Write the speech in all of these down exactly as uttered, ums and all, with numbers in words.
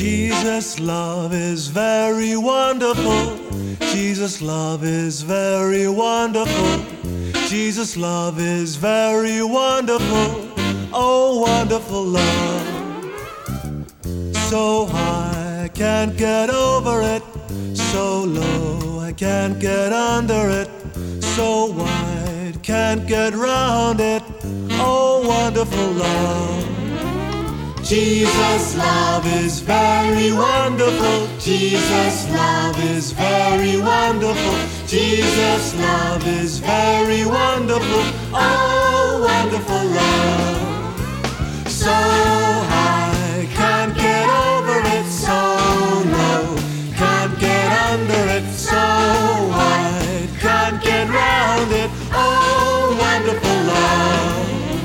Jesus' love is very wonderful. Jesus' love is very wonderful. Jesus' love is very wonderful. Oh, wonderful love. So high, I can't get over it. So low, I can't get under it. So wide, can't get round it. Oh, wonderful love. Jesus' love is very wonderful. Jesus' love is very wonderful. Jesus' love is very wonderful. Oh, wonderful love. So high, can't get over it. So low, can't get under it. So wide, can't get round it. Oh, wonderful love.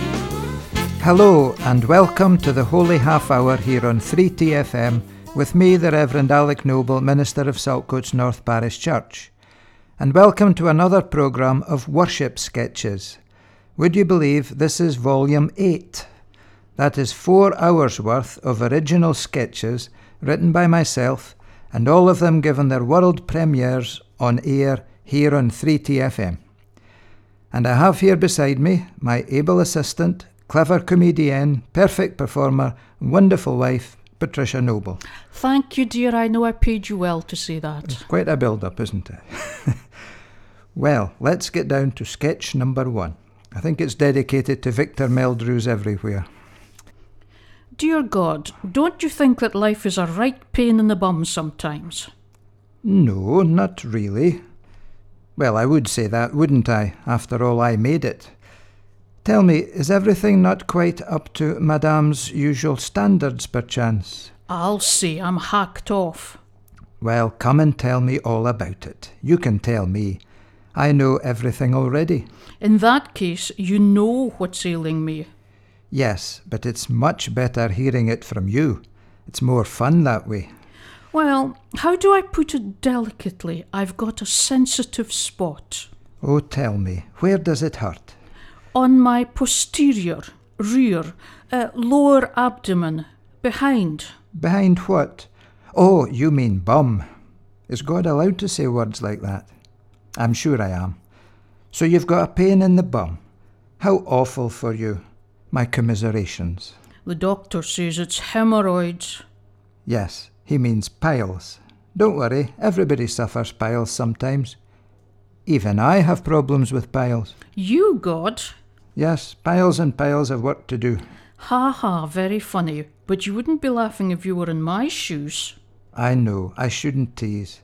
Hello and welcome to the Holy Half Hour here on three T F M with me, the Reverend Alec Noble, Minister of Saltcoats North Parish Church. And welcome to another programme of worship sketches. Would you believe this is volume eight? That is four hours worth of original sketches written by myself, and all of them given their world premieres on air here on three T F M. And I have here beside me my able assistant, clever comedienne, perfect performer, wonderful wife, Patricia Noble. Thank you, dear. I know I paid you well to say that. It's quite a build-up, isn't it? Well, let's get down to sketch number one. I think it's dedicated to Victor Meldrews everywhere. Dear God, don't you think that life is a right pain in the bum sometimes? No, not really. Well, I would say that, wouldn't I? After all, I made it. Tell me, is everything not quite up to Madame's usual standards, perchance? I'll say I'm hacked off. Well, come and tell me all about it. You can tell me. I know everything already. In that case, you know what's ailing me. Yes, but it's much better hearing it from you. It's more fun that way. Well, how do I put it delicately? I've got a sensitive spot. Oh, tell me, where does it hurt? On my posterior, rear, uh, lower abdomen, behind. Behind what? Oh, you mean bum. Is God allowed to say words like that? I'm sure I am. So you've got a pain in the bum. How awful for you. My commiserations. The doctor says it's hemorrhoids. Yes, he means piles. Don't worry, everybody suffers piles sometimes. Even I have problems with piles. You, God? Yes, piles and piles of work to do. Ha ha, very funny. But you wouldn't be laughing if you were in my shoes. I know, I shouldn't tease.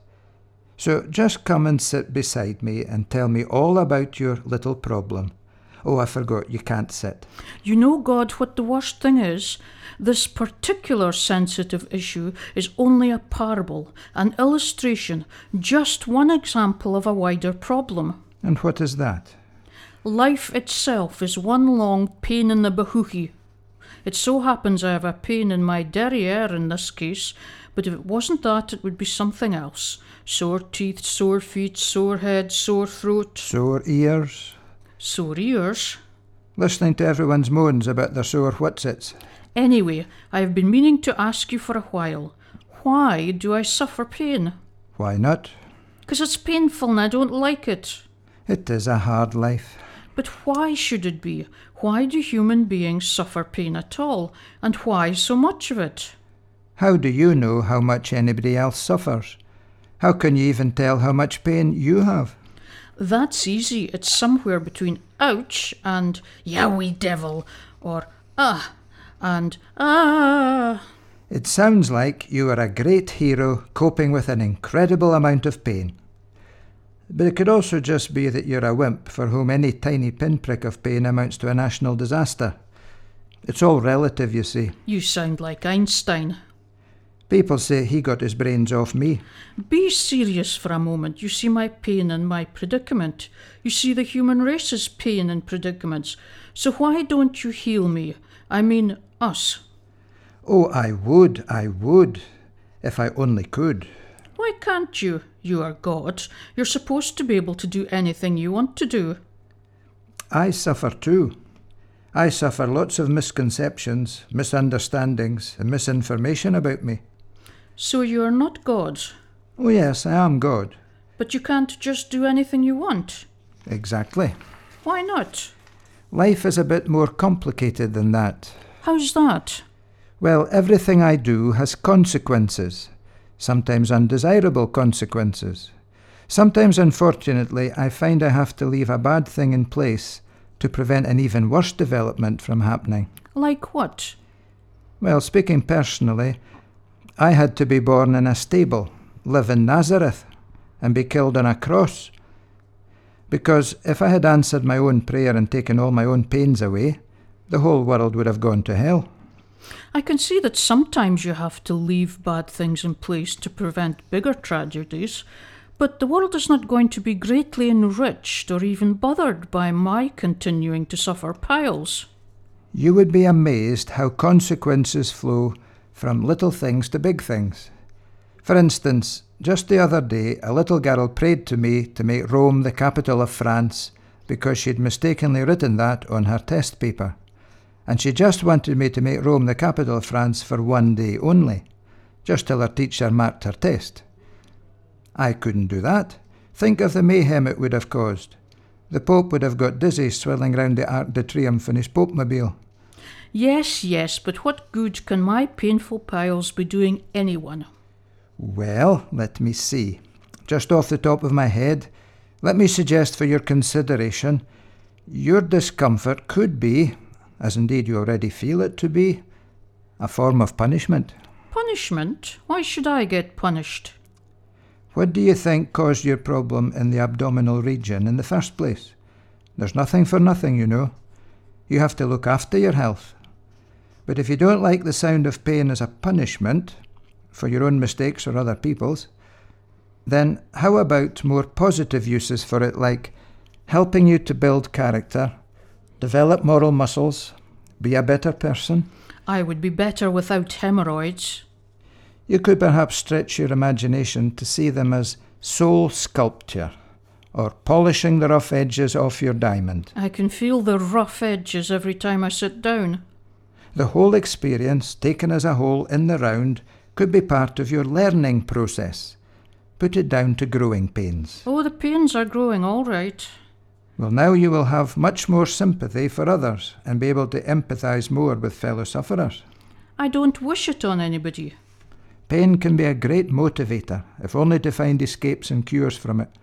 So just come and sit beside me and tell me all about your little problem. Oh, I forgot, you can't sit. You know, God, what the worst thing is? This particular sensitive issue is only a parable, an illustration, just one example of a wider problem. And what is that? Life itself is one long pain in the bahookie. It so happens I have a pain in my derriere in this case, but if it wasn't that, it would be something else. Sore teeth, sore feet, sore head, sore throat. Sore ears. Sore ears? Listening to everyone's moans about their sore whatsits. Anyway, I have been meaning to ask you for a while. Why do I suffer pain? Why not? 'Cause it's painful and I don't like it. It is a hard life. But why should it be? Why do human beings suffer pain at all? And why so much of it? How do you know how much anybody else suffers? How can you even tell how much pain you have? That's easy. It's somewhere between ouch and yowie devil, or ah and ah. It sounds like you are a great hero coping with an incredible amount of pain. But it could also just be that you're a wimp for whom any tiny pinprick of pain amounts to a national disaster. It's all relative, you see. You sound like Einstein. People say he got his brains off me. Be serious for a moment. You see my pain and my predicament. You see the human race's pain and predicaments. So why don't you heal me? I mean, us. Oh, I would, I would, if I only could. Why can't you? You are God. You're supposed to be able to do anything you want to do. I suffer too. I suffer lots of misconceptions, misunderstandings, and misinformation about me. So you're not God, Oh yes, I am God. but you can't just do anything you want. Exactly. Why not? Life is a bit more complicated than that. How's that? Well, everything I do has consequences, sometimes undesirable consequences. Sometimes, unfortunately, I find I have to leave a bad thing in place to prevent an even worse development from happening. Like what? Well, speaking personally, I had to be born in a stable, live in Nazareth, and be killed on a cross. Because if I had answered my own prayer and taken all my own pains away, the whole world would have gone to hell. I can see that sometimes you have to leave bad things in place to prevent bigger tragedies, but the world is not going to be greatly enriched or even bothered by my continuing to suffer piles. You would be amazed how consequences flow from little things to big things. For instance, just the other day, a little girl prayed to me to make Rome the capital of France because she'd mistakenly written that on her test paper. And she just wanted me to make Rome the capital of France for one day only, just till her teacher marked her test. I couldn't do that. Think of the mayhem it would have caused. The Pope would have got dizzy swirling round the Arc de Triomphe in his Pope-mobile. Yes, yes, but what good can my painful piles be doing anyone? Well, let me see. Just off the top of my head, let me suggest for your consideration, your discomfort could be, as indeed you already feel it to be, a form of punishment. Punishment? Why should I get punished? What do you think caused your problem in the abdominal region in the first place? There's nothing for nothing, you know. You have to look after your health. But if you don't like the sound of pain as a punishment, for your own mistakes or other people's, then how about more positive uses for it, like helping you to build character, develop moral muscles, be a better person? I would be better without hemorrhoids. You could perhaps stretch your imagination to see them as soul sculpture, or polishing the rough edges off your diamond. I can feel the rough edges every time I sit down. The whole experience, taken as a whole in the round, could be part of your learning process. Put it down to growing pains. Oh, the pains are growing, all right. Well, now you will have much more sympathy for others and be able to empathise more with fellow sufferers. I don't wish it on anybody. Pain can be a great motivator, if only to find escapes and cures from it.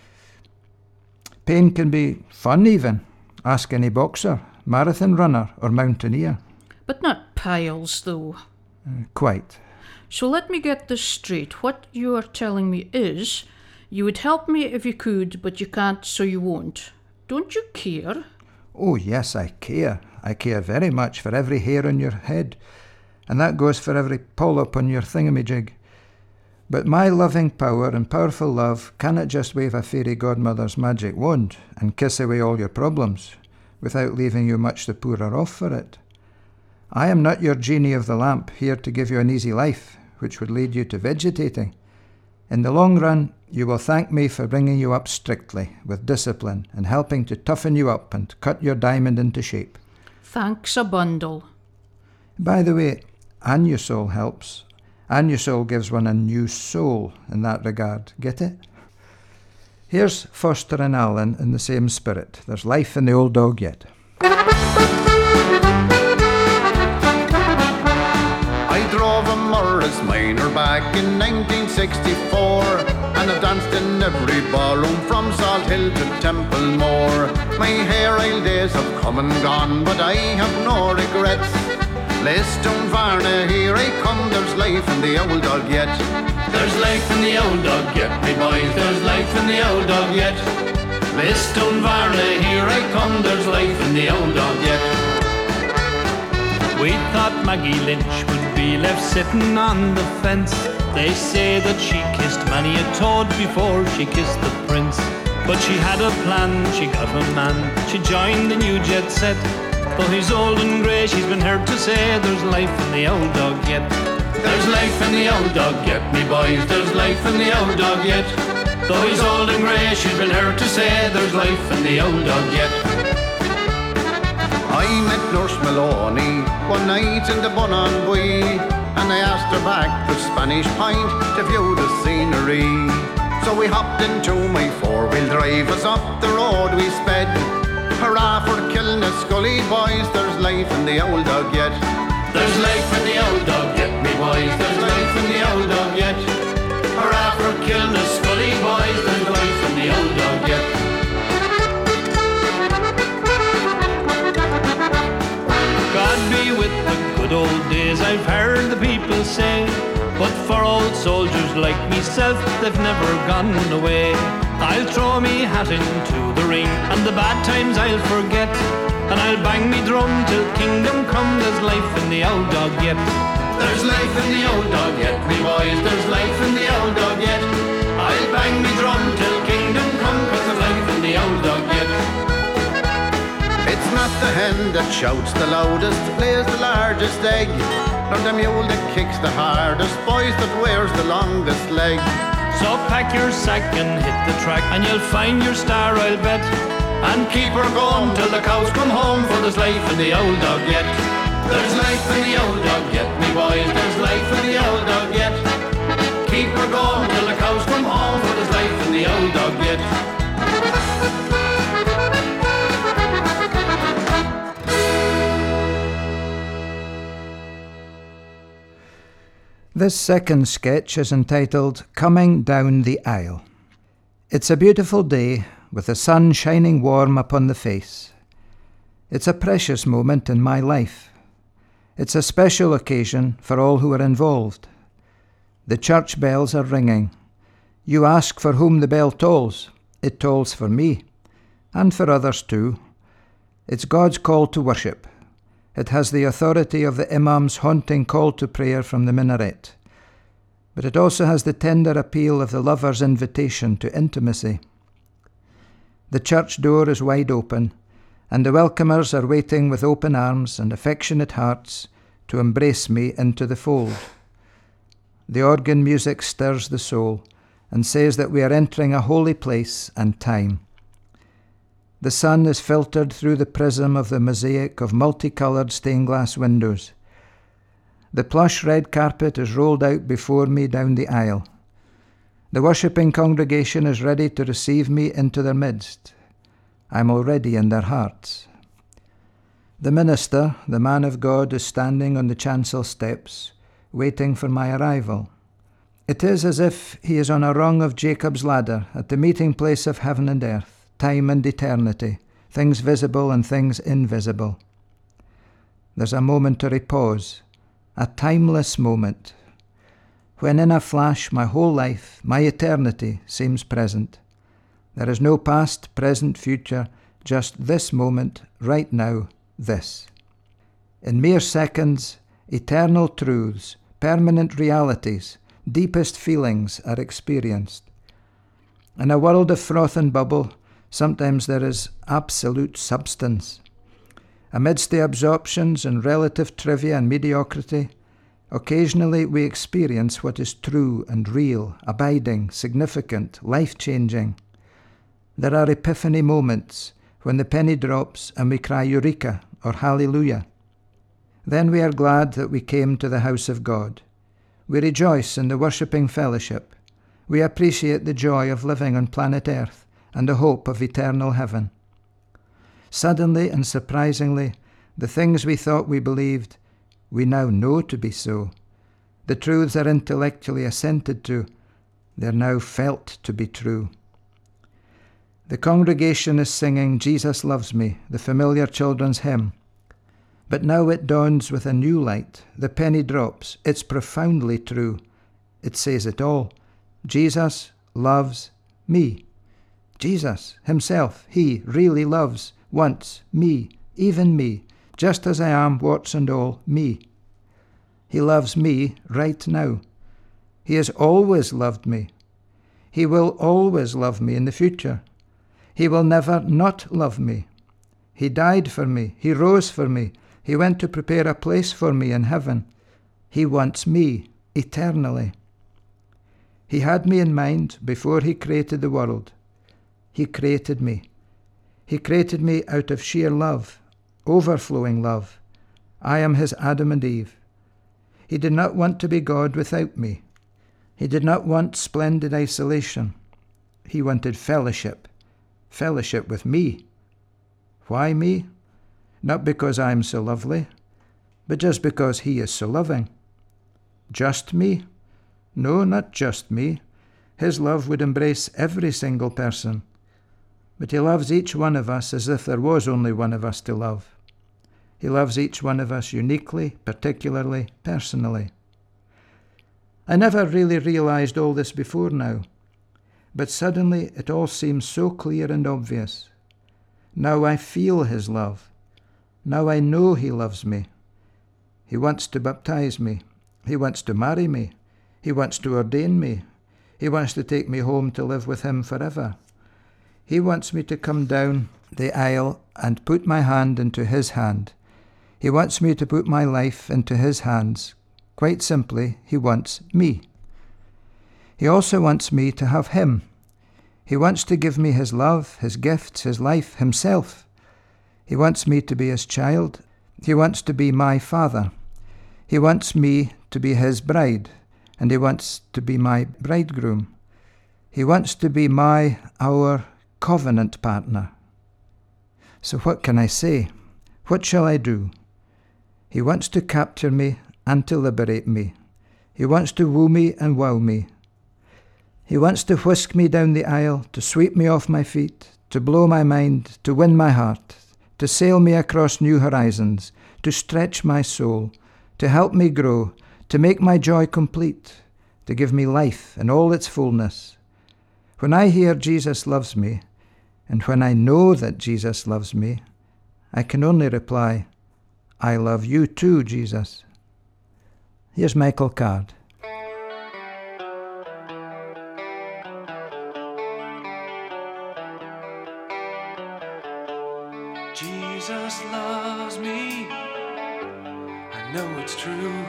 Pain can be fun even. Ask any boxer, marathon runner or mountaineer. But not piles, though. Uh, quite. So let me get this straight. What you are telling me is, you would help me if you could, but you can't, so you won't. Don't you care? Oh yes, I care. I care very much for every hair on your head, and that goes for every polyp on your thingamajig. But my loving power and powerful love cannot just wave a fairy godmother's magic wand and kiss away all your problems, without leaving you much the poorer off for it. I am not your genie of the lamp, here to give you an easy life, which would lead you to vegetating. In the long run, you will thank me for bringing you up strictly, with discipline, and helping to toughen you up and cut your diamond into shape. Thanks a bundle. By the way, Anusol helps. Anusol gives one a new soul in that regard. Get it? Here's Foster and Allen in the same spirit. There's life in the old dog yet. I drove a Morris Minor back in nineteen sixty-four, and I've danced in every ballroom from Salt Hill to Templemore. My hair isle days have come and gone, but I have no regrets. Liston Varna, here I come, there's life in the old dog yet. There's life in the old dog yet, me boys, there's life in the old dog yet. Liston Varna, here I come, there's life in the old dog yet. We thought Maggie Lynch would be left sitting on the fence. They say that she kissed many a toad before she kissed the prince. But she had a plan, she got a man, she joined the new jet set. Though he's old and grey, she's been heard to say there's life in the old dog yet. There's life in the old dog yet, me boys, there's life in the old dog yet. Though he's old and grey, she's been heard to say there's life in the old dog yet. I met Nurse Maloney one night in the Bunnon Bui. and I asked her back to Spanish Point to view the scenery. So we hopped into my four-wheel drive, as up the road we sped. Hurrah for Kilnascully, boys, there's life in the old dog yet. There's life in the old dog yet, me boys, there's life in the old dog yet. Hurrah for Kilnascully, boys, there's life in the old dog yet. God be with the good old days, I've heard the people say, but for old soldiers like myself, they've never gone away. I'll throw me hat into the ring, and the bad times I'll forget, and I'll bang me drum till kingdom come. There's life in the old dog yet. There's life in the old dog yet, me boys, there's life in the old dog yet. I'll bang me drum till kingdom come, 'cause there's life in the old dog yet. It's not the hen that shouts the loudest, lays the largest egg, nor the mule that kicks the hardest, boys, that wears the longest leg. So pack your sack and hit the track, and you'll find your star, I'll bet. And keep her going till the cows come home, for there's life in the old dog yet. There's life in the old dog yet, me boys, there's life in the old dog yet. Keep her going till the cows come home, for there's life in the old dog yet. This second sketch is entitled Coming Down the Aisle. It's a beautiful day with the sun shining warm upon the face. It's a precious moment in my life. It's a special occasion for all who are involved. The church bells are ringing. You ask for whom the bell tolls. It tolls for me, and for others too. It's God's call to worship. It has the authority of the Imam's haunting call to prayer from the minaret. But it also has the tender appeal of the lover's invitation to intimacy. The church door is wide open, and the welcomers are waiting with open arms and affectionate hearts to embrace me into the fold. The organ music stirs the soul and says that we are entering a holy place and time. The sun is filtered through the prism of the mosaic of multicoloured stained glass windows. The plush red carpet is rolled out before me down the aisle. The worshipping congregation is ready to receive me into their midst. I'm already in their hearts. The minister, the man of God, is standing on the chancel steps, waiting for my arrival. It is as if he is on a rung of Jacob's ladder at the meeting place of heaven and earth, time and eternity, things visible and things invisible. There's a momentary pause, a timeless moment, when in a flash my whole life, my eternity, seems present. There is no past, present, future, just this moment, right now, this. In mere seconds, eternal truths, permanent realities, deepest feelings are experienced. In a world of froth and bubble, sometimes there is absolute substance. Amidst the absorptions and relative trivia and mediocrity, occasionally we experience what is true and real, abiding, significant, life-changing. There are epiphany moments when the penny drops and we cry Eureka or Hallelujah. Then we are glad that we came to the house of God. We rejoice in the worshipping fellowship. We appreciate the joy of living on planet Earth and the hope of eternal heaven. Suddenly and surprisingly, the things we thought we believed, we now know to be so. The truths are intellectually assented to. They're now felt to be true. The congregation is singing Jesus Loves Me, the familiar children's hymn. But now it dawns with a new light. The penny drops. It's profoundly true. It says it all. Jesus loves me. Jesus himself, he really loves, wants me, even me, just as I am, warts and all, me. He loves me right now. He has always loved me. He will always love me in the future. He will never not love me. He died for me. He rose for me. He went to prepare a place for me in heaven. He wants me eternally. He had me in mind before he created the world. He created me. He created me out of sheer love, overflowing love. I am his Adam and Eve. He did not want to be God without me. He did not want splendid isolation. He wanted fellowship, fellowship with me. Why me? Not because I am so lovely, but just because he is so loving. Just me? No, not just me. His love would embrace every single person. But he loves each one of us as if there was only one of us to love. He loves each one of us uniquely, particularly, personally. I never really realized all this before now, but suddenly it all seems so clear and obvious. Now I feel his love. Now I know he loves me. He wants to baptize me. He wants to marry me. He wants to ordain me. He wants to take me home to live with him forever. He wants me to come down the aisle and put my hand into his hand. He wants me to put my life into his hands. Quite simply, he wants me. He also wants me to have him. He wants to give me his love, his gifts, his life, himself. He wants me to be his child. He wants to be my father. He wants me to be his bride, and he wants to be my bridegroom. He wants to be my, our covenant partner. So what can I say? What shall I do? He wants to capture me and to liberate me. He wants to woo me and wow me. He wants to whisk me down the aisle, to sweep me off my feet, to blow my mind, to win my heart, to sail me across new horizons, to stretch my soul, to help me grow, to make my joy complete, to give me life in all its fullness. When I hear Jesus loves me, and when I know that Jesus loves me, I can only reply, I love you too, Jesus. Here's Michael Card. Jesus loves me, I know it's true,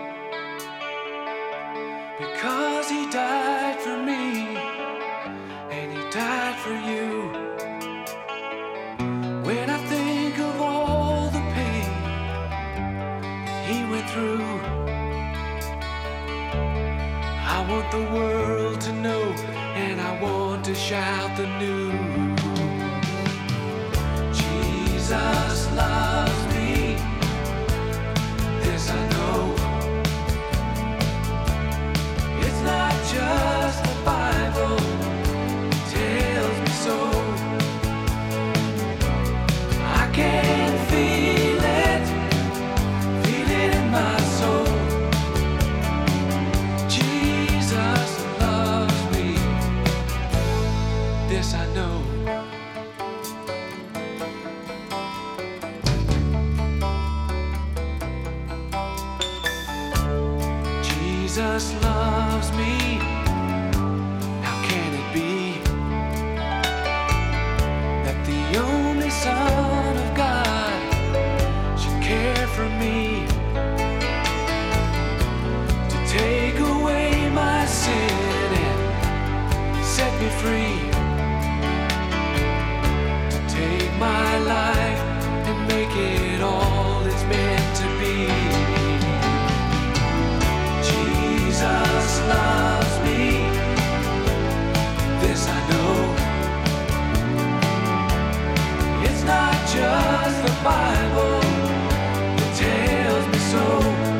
because he died for me, and he died for you. When I think of all the pain he went through, I want the world to know, and I want to shout the news. Jesus loves me, this I know. It's not just the Bible, it tells me so. I can feel it, feel it in my soul. Jesus loves me, this I know. Jesus loves me, how can it be that the only Son of God should care for me, to take away my sin and set me free, to take my life and make it all it's meant to be. Jesus loves me, this I know. It's not just the Bible, it tells me so.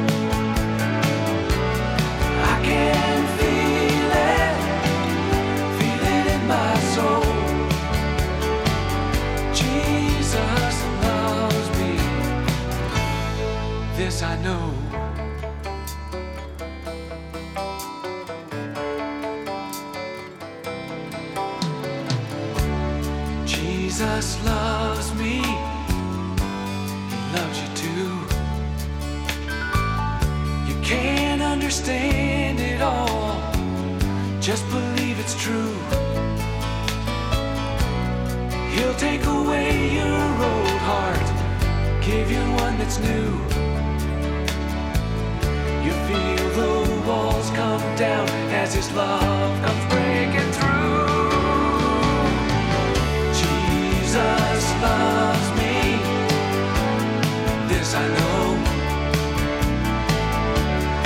I can feel it, feel it in my soul. Jesus loves me, this I know. Jesus loves me, he loves you too. You can't understand it all, just believe it's true. He'll take away your old heart, give you one that's new. You feel the walls come down as his love comes breaking through. Jesus loves me, this I know.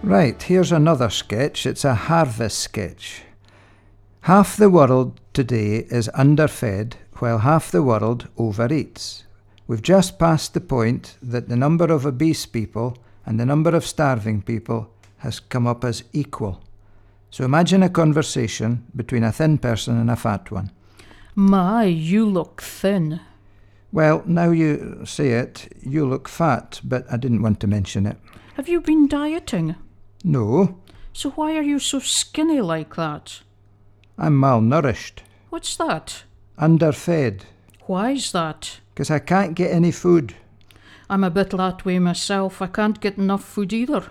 Right, here's another sketch. It's a harvest sketch. Half the world today is underfed, while half the world overeats. We've just passed the point that the number of obese people and the number of starving people has come up as equal. So imagine a conversation between a thin person and a fat one. My, you look thin. Well, now you say it, you look fat, but I didn't want to mention it. Have you been dieting? No, So why are you so skinny like that? I'm malnourished, What's that? underfed, Why's that? because I can't get any food. I'm a bit that way myself. I can't get enough food either.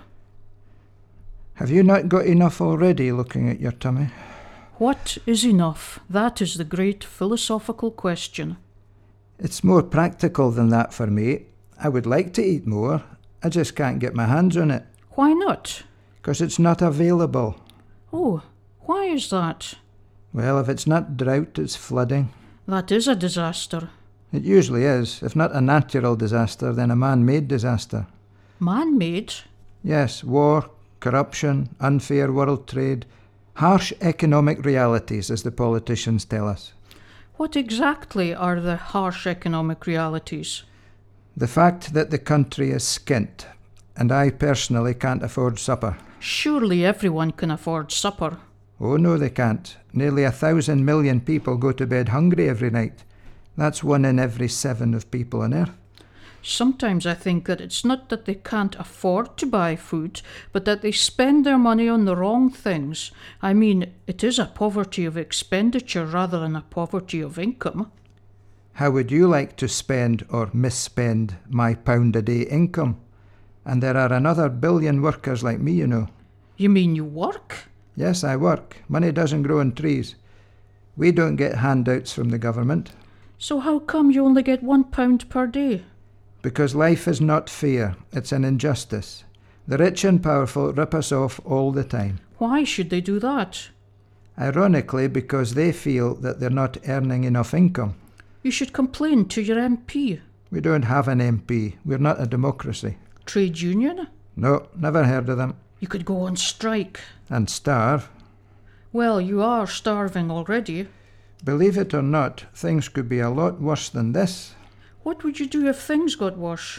Have you not got enough already, looking at your tummy? What is enough? That is the great philosophical question. It's more practical than that for me. I would like to eat more, I just can't get my hands on it, Why not? because it's not available. Oh, why is that? Well, if it's not drought, it's flooding. That is a disaster. It usually is. If not a natural disaster, then a man-made disaster. Man-made? Yes, war, corruption, unfair world trade, harsh economic realities, as the politicians tell us. What exactly are the harsh economic realities? The fact that the country is skint, and I personally can't afford supper. Surely everyone can afford supper. Oh no, they can't. Nearly a thousand million people go to bed hungry every night. That's one in every seven of people on earth. Sometimes I think that it's not that they can't afford to buy food, but that they spend their money on the wrong things. I mean, it is a poverty of expenditure rather than a poverty of income. How would you like to spend or misspend my pound a day income? And there are another billion workers like me, you know. You mean you work? Yes, I work. Money doesn't grow on trees. We don't get handouts from the government. So how come you only get one pound per day? Because life is not fair. It's an injustice. The rich and powerful rip us off all the time. Why should they do that? Ironically, because they feel that they're not earning enough income. You should complain to your M P. We don't have an M P. We're not a democracy. Trade union? No, never heard of them. You could go on strike. And starve. Well, you are starving already. Believe it or not, things could be a lot worse than this. What would you do if things got worse?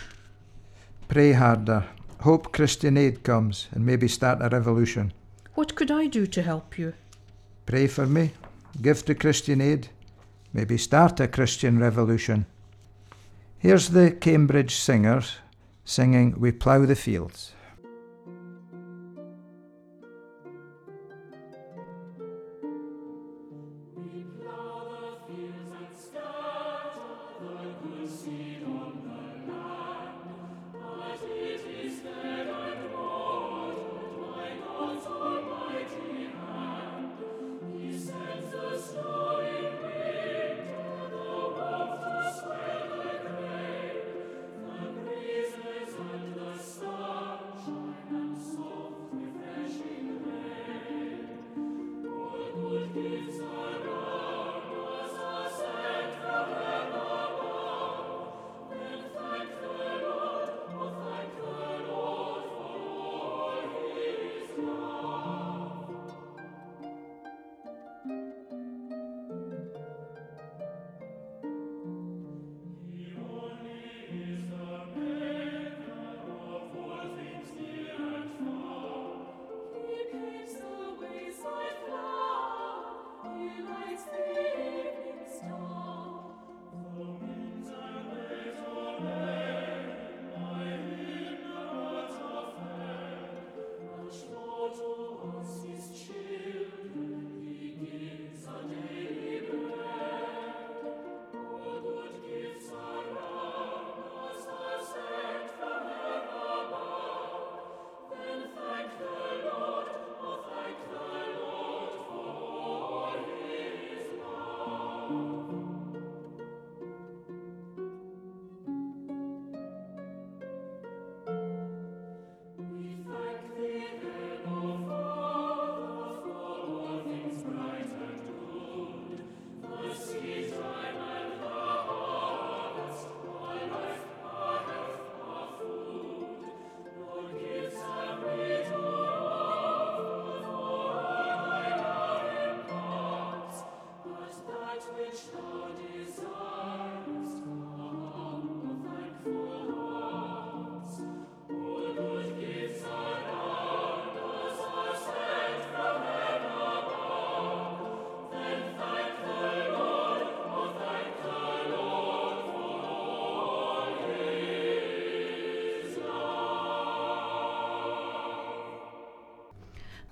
Pray harder. Hope Christian aid comes and maybe start a revolution. What could I do to help you? Pray for me. Give to Christian aid. Maybe start a Christian revolution. Here's the Cambridge Singers singing We Plough the Fields.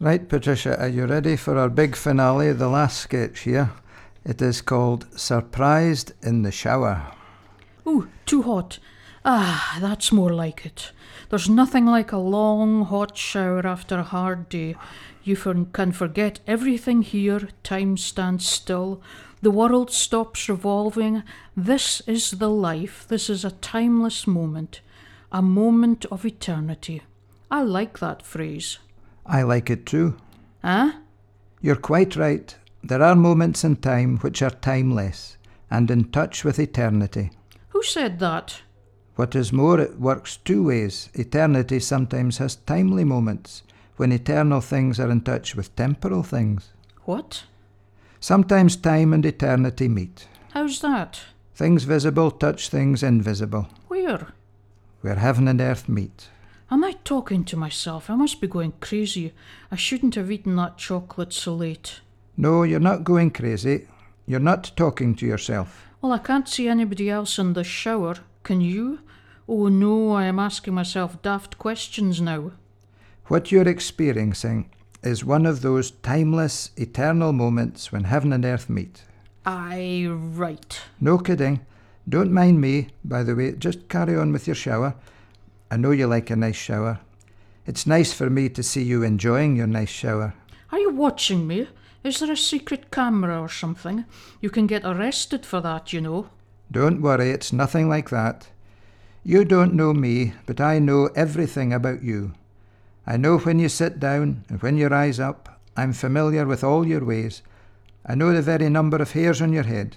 Right, Patricia, are you ready for our big finale, the last sketch here? It is called Surprised in the Shower. Ooh, too hot. Ah, that's more like it. There's nothing like a long, hot shower after a hard day. You for- can forget everything here, time stands still, the world stops revolving. This is the life, this is a timeless moment, a moment of eternity. I like that phrase. I like it too. Huh? You're quite right. There are moments in time which are timeless and in touch with eternity. Who said that? What is more, it works two ways. Eternity sometimes has timely moments, when eternal things are in touch with temporal things. What? Sometimes time and eternity meet. How's that? Things visible touch things invisible, Where? where heaven and earth meet. Am I talking to myself? I must be going crazy. I shouldn't have eaten that chocolate so late. No, you're not going crazy. You're not talking to yourself. Well, I can't see anybody else in the shower. Can you? Oh no, I am asking myself daft questions now. What you're experiencing is one of those timeless, eternal moments when heaven and earth meet. Aye, right. No kidding. Don't mind me, by the way. Just carry on with your shower. I know you like a nice shower. It's nice for me to see you enjoying your nice shower. Are you watching me? Is there a secret camera or something? You can get arrested for that, you know. Don't worry, it's nothing like that. You don't know me, but I know everything about you. I know when you sit down and when you rise up. I'm familiar with all your ways. I know the very number of hairs on your head.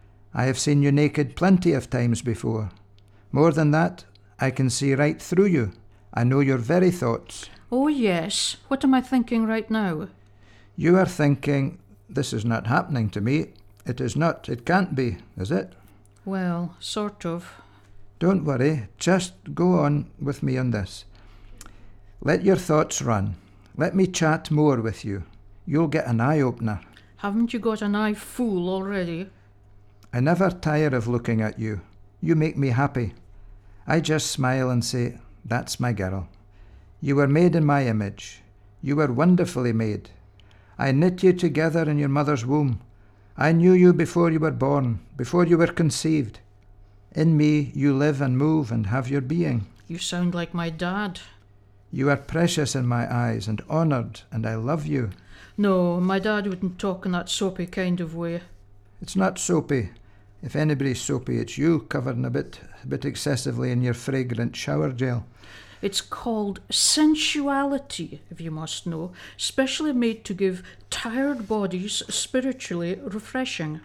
I have seen you naked plenty of times before. More than that, I can see right through you. I know your very thoughts. Oh yes, what am I thinking right now? You are thinking, this is not happening to me. It is not, it can't be, is it? Well, sort of. Don't worry, just go on with me on this. Let your thoughts run. Let me chat more with you. You'll get an eye-opener. Haven't you got an eye full already? I never tire of looking at you. You make me happy. I just smile and say, that's my girl. You were made in my image. You were wonderfully made. I knit you together in your mother's womb. I knew you before you were born, before you were conceived. In me you live and move and have your being. You sound like my dad. You are precious in my eyes and honoured, and I love you. No, my dad wouldn't talk in that soapy kind of way. It's not soapy. If anybody's soapy, it's you, covering a bit, a bit excessively in your fragrant shower gel. It's called sensuality, if you must know, specially made to give tired bodies spiritually refreshing.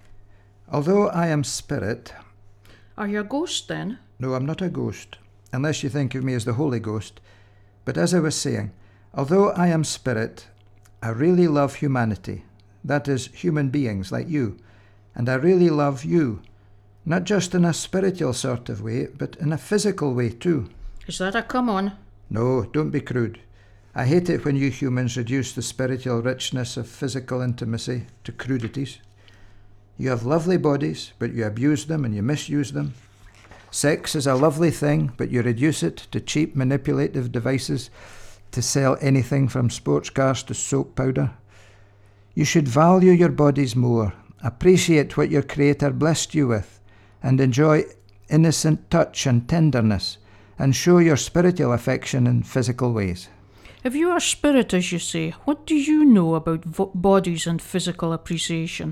Although I am spirit... Are you a ghost then? No, I'm not a ghost, unless you think of me as the Holy Ghost. But as I was saying, although I am spirit, I really love humanity. That is, human beings like you. And I really love you. Not just in a spiritual sort of way, but in a physical way too. Is that a come on? No, don't be crude. I hate it when you humans reduce the spiritual richness of physical intimacy to crudities. You have lovely bodies, but you abuse them and you misuse them. Sex is a lovely thing, but you reduce it to cheap manipulative devices to sell anything from sports cars to soap powder. You should value your bodies more, appreciate what your Creator blessed you with, and enjoy innocent touch and tenderness, and show your spiritual affection in physical ways. If you are spirit, as you say, what do you know about vo- bodies and physical appreciation?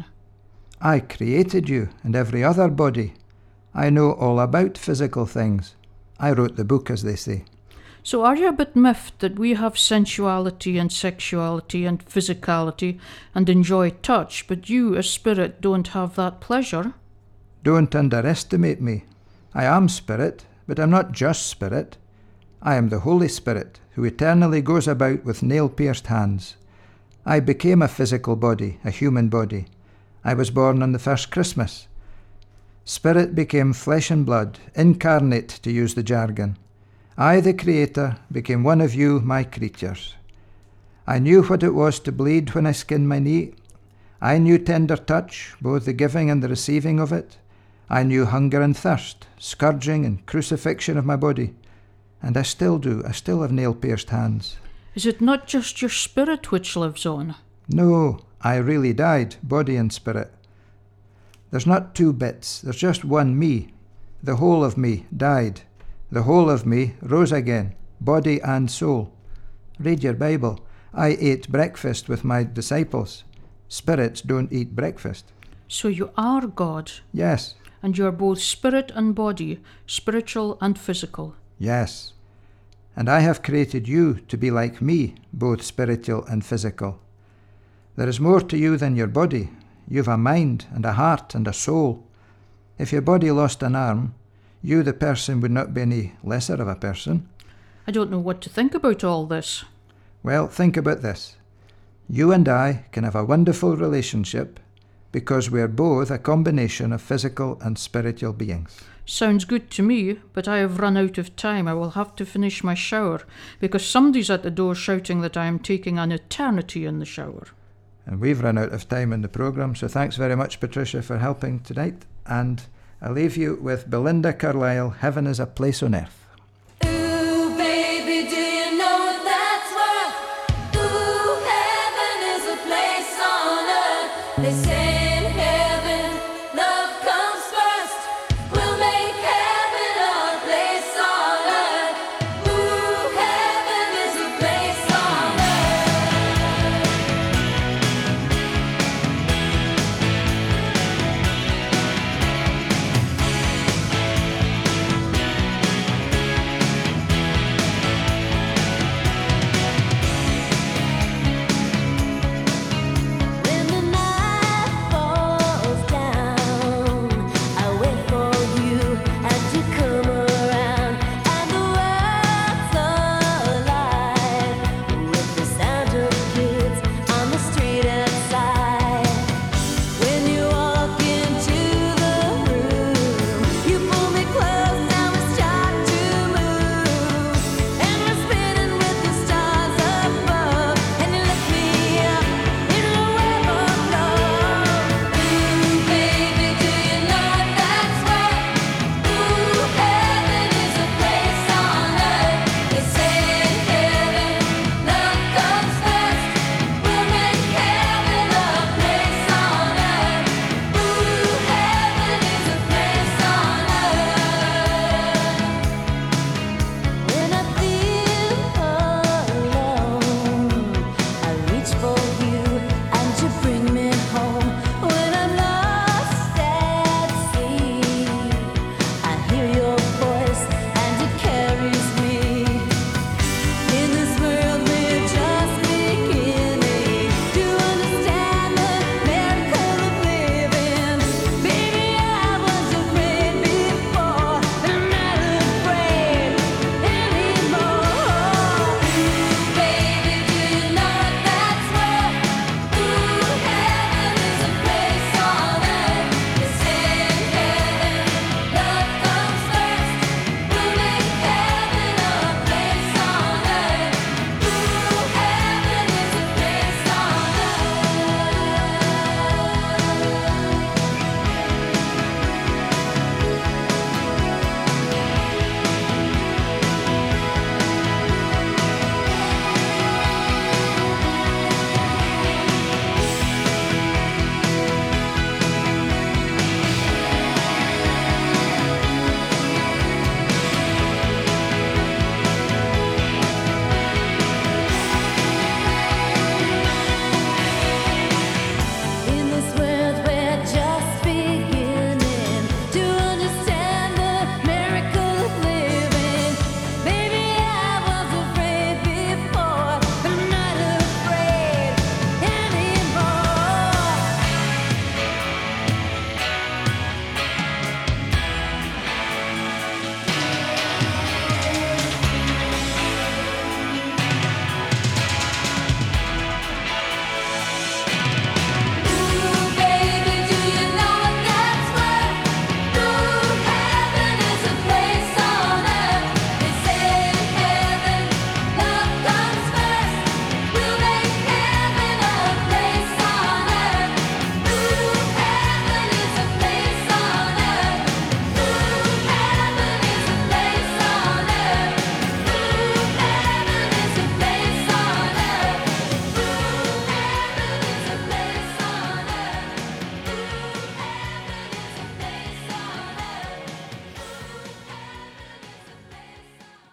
I created you and every other body. I know all about physical things. I wrote the book, as they say. So are you a bit miffed that we have sensuality and sexuality and physicality and enjoy touch, but you, as spirit, don't have that pleasure? Don't underestimate me. I am spirit, but I'm not just spirit. I am the Holy Spirit, who eternally goes about with nail-pierced hands. I became a physical body, a human body. I was born on the first Christmas. Spirit became flesh and blood, incarnate, to use the jargon. I, the Creator, became one of you, my creatures. I knew what it was to bleed when I skinned my knee. I knew tender touch, both the giving and the receiving of it. I knew hunger and thirst, scourging and crucifixion of my body. And I still do. I still have nail-pierced hands. Is it not just your spirit which lives on? No, I really died, body and spirit. There's not two bits, there's just one me. The whole of me died. The whole of me rose again, body and soul. Read your Bible. I ate breakfast with my disciples. Spirits don't eat breakfast. So you are God, Yes, and you are both spirit and body, spiritual and physical. yes. And I have created you to be like me, both spiritual and physical. There is more to you than your body. You've a mind and a heart and a soul. If your body lost an arm, you, the person, would not be any lesser of a person. I don't know what to think about all this. Well, think about this. You and I can have a wonderful relationship because we are both a combination of physical and spiritual beings. Sounds good to me, but I have run out of time. I will have to finish my shower because somebody's at the door shouting that I am taking an eternity in the shower. And we've run out of time in the programme, so thanks very much, Patricia, for helping tonight. And I leave you with Belinda Carlisle, Heaven is a Place on Earth.